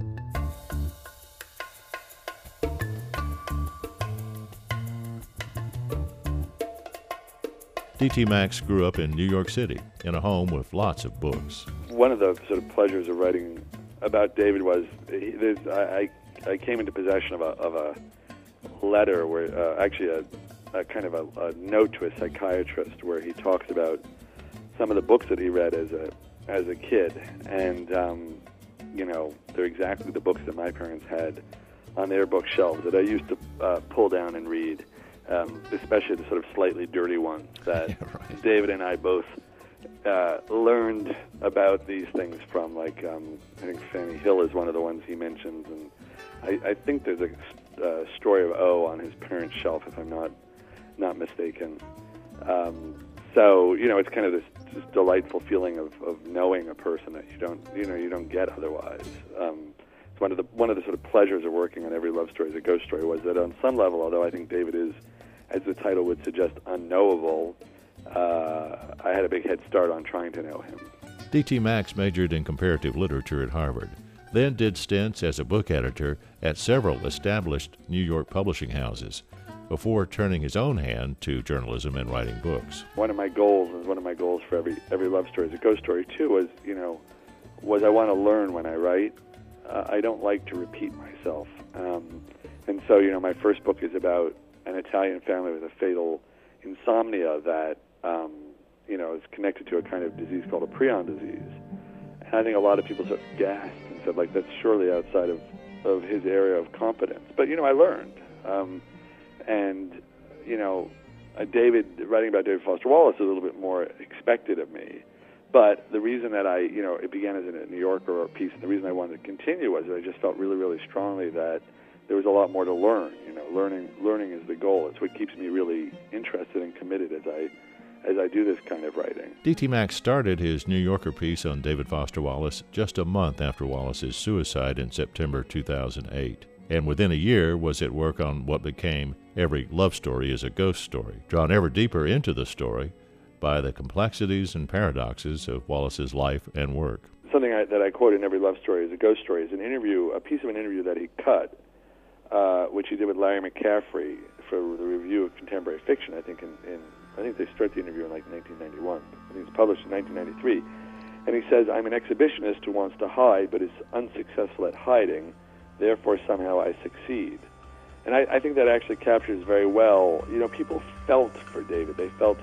D.T. Maxx grew up in New York City in a home with lots of books. One of the sort of pleasures of writing about David was I came into possession of a letter where actually a kind of a note to a psychiatrist where he talks about some of the books that he read as a kid, and they're exactly the books that my parents had on their bookshelves that I used to pull down and read. Especially the sort of slightly dirty ones that right. David and I both learned about these things from, like, I think Fanny Hill is one of the ones he mentions, and I think there's a story of O on his parents' shelf, if I'm not mistaken. So, it's kind of this delightful feeling of knowing a person that you don't get otherwise. It's one of the sort of pleasures of working on Every Love Story is a Ghost Story was that on some level, although I think David is, as the title would suggest, unknowable, I had a big head start on trying to know him. D.T. Maxx majored in comparative literature at Harvard, then did stints as a book editor at several established New York publishing houses, before turning his own hand to journalism and writing books. One of my goals for every love story is a ghost story too, was I want to learn when I write. I don't like to repeat myself. And so, my first book is about an Italian family with a fatal insomnia that, is connected to a kind of disease called a prion disease. And I think a lot of people sort of gasped and said, like, that's surely outside of his area of competence. But, I learned. Writing about David Foster Wallace is a little bit more expected of me. But the reason that it began as a New Yorker piece, and the reason I wanted to continue was that I just felt really, really strongly that there was a lot more to learn. Learning is the goal. It's what keeps me really interested and committed as I do this kind of writing. D.T. Maxx started his New Yorker piece on David Foster Wallace just a month after Wallace's suicide in September 2008. And within a year was at work on what became Every Love Story is a Ghost Story, drawn ever deeper into the story by the complexities and paradoxes of Wallace's life and work. Something that I quote in Every Love Story is a Ghost Story is a piece of an interview that he cut, which he did with Larry McCaffrey for the Review of Contemporary Fiction. I think I think they started the interview in like 1991. I think it was published in 1993. And he says, "I'm an exhibitionist who wants to hide but is unsuccessful at hiding. Therefore, somehow I succeed." And I think that actually captures very well. People felt for David. They felt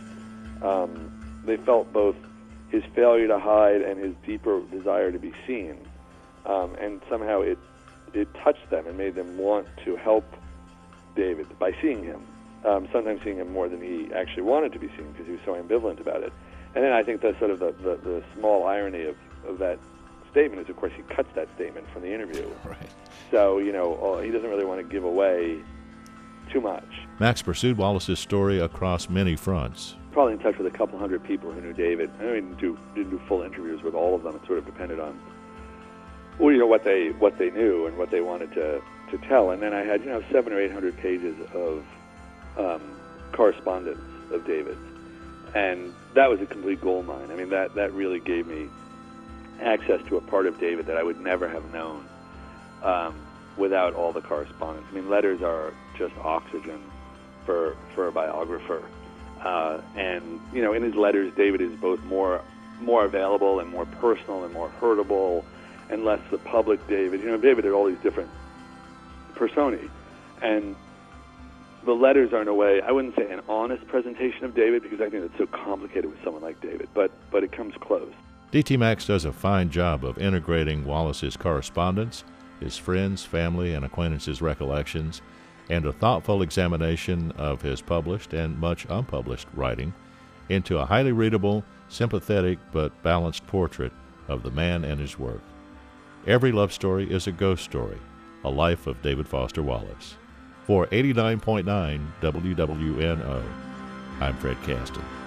both his failure to hide and his deeper desire to be seen. And somehow it touched them and made them want to help David by seeing him. Sometimes seeing him more than he actually wanted to be seen because he was so ambivalent about it. And then I think that's sort of the small irony of that statement is, of course, he cuts that statement from the interview. Right. So, he doesn't really want to give away too much. Maxx pursued Wallace's story across many fronts. Probably in touch with a couple hundred people who knew David. I didn't do full interviews with all of them. It sort of depended on, what they knew and what they wanted to tell. And then I had, 700 or 800 pages of correspondence of David's. And that was a complete goldmine. I mean, that really gave me access to a part of David that I would never have known without all the correspondence. I mean, letters are just oxygen for a biographer. And, in his letters, David is both more available and more personal and more hurtable and less the public David. David had all these different personae. And the letters are, in a way, I wouldn't say an honest presentation of David because I think it's so complicated with someone like David, but it comes close. D.T. Maxx does a fine job of integrating Wallace's correspondence, his friends, family, and acquaintances' recollections, and a thoughtful examination of his published and much unpublished writing into a highly readable, sympathetic, but balanced portrait of the man and his work. Every Love Story is a Ghost Story, a life of David Foster Wallace. For 89.9 WWNO, I'm Fred Caston.